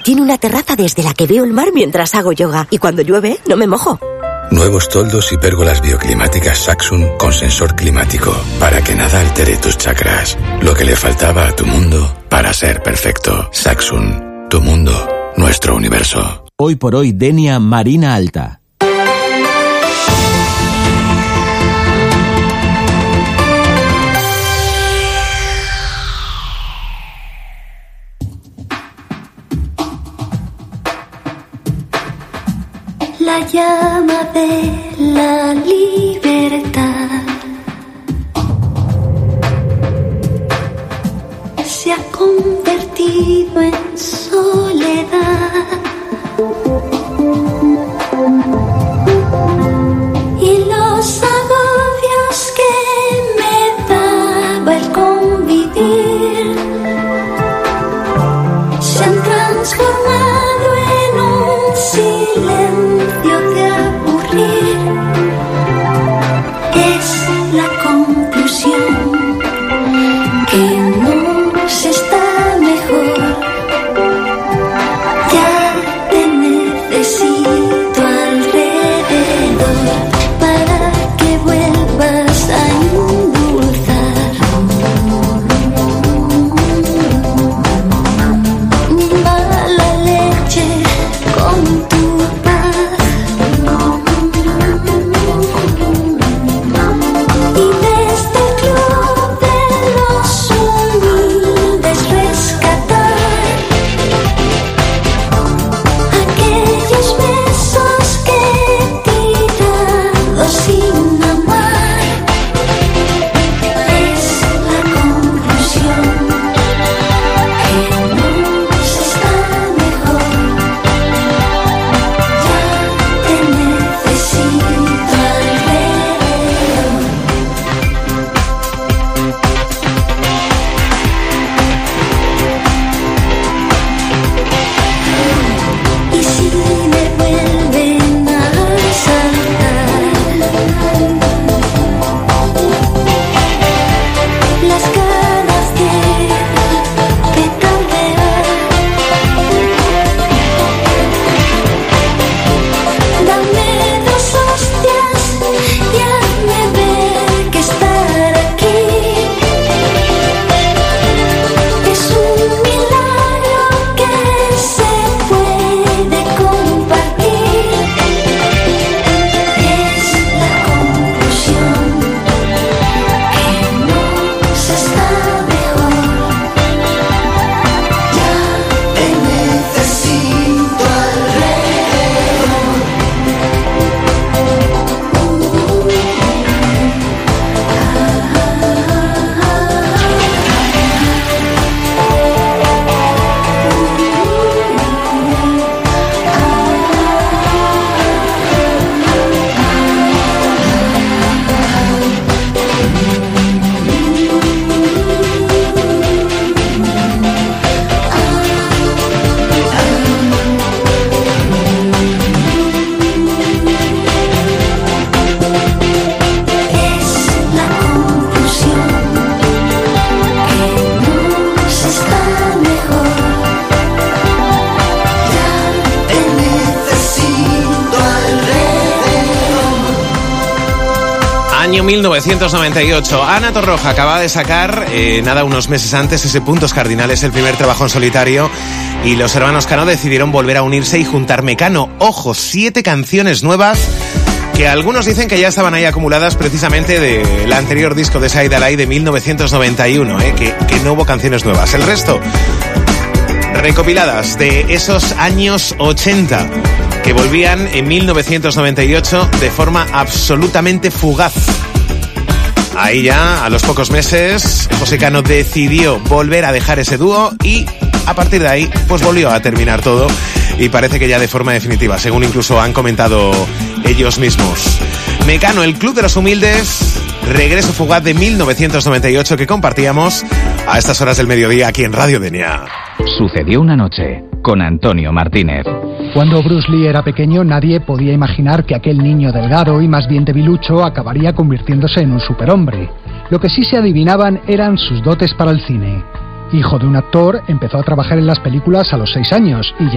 Tiene una terraza desde la que veo el mar mientras hago yoga. Y cuando llueve, no me mojo. Nuevos toldos y pérgolas bioclimáticas Saxum con sensor climático para que nada altere tus chakras. Lo que le faltaba a tu mundo para ser perfecto. Saxum, tu mundo, nuestro universo. Hoy por hoy, Denia Marina Alta. La llama de la libertad se ha convertido en soledad y los agobios que me daba el convivir se han transformado en un silencio de aburrir. Es la conclusión que no se está mejor. Ya te necesito alrededor para que vuelvas a endulzar. Mala leche con tu paz. Y desde el club de los humildes rescatar aquellos besos que tirados sin amar. Es la conclusión que no se está mejor. Ya te necesito alrededor. Y si me vuelven a saltar las ganas de tardear, dame dos hostias y hazme ver que estar aquí es un milagro que se puede compartir. Es la conclusión que no se está mejor. Ya te necesito Año 1998. Ana Torroja acaba de sacar, unos meses antes, ese Puntos Cardinales, el primer trabajo en solitario, y los hermanos Cano decidieron volver a unirse y juntar Mecano. Ojo, 7 canciones nuevas que algunos dicen que ya estaban ahí acumuladas precisamente del anterior disco de Side Alay de 1991, que no hubo canciones nuevas. El resto, recopiladas de esos años 80, que volvían en 1998 de forma absolutamente fugaz. Ahí ya, a los pocos meses, José Cano decidió volver a dejar ese dúo y a partir de ahí, pues volvió a terminar todo y parece que ya de forma definitiva, según incluso han comentado ellos mismos. Mecano, el Club de los Humildes, regreso fugaz de 1998 que compartíamos a estas horas del mediodía aquí en Radio Denia. Sucedió una noche con Antonio Martínez. Cuando Bruce Lee era pequeño, nadie podía imaginar que aquel niño delgado y más bien debilucho acabaría convirtiéndose en un superhombre. Lo que sí se adivinaban eran sus dotes para el cine. Hijo de un actor, empezó a trabajar en las películas a los 6 años y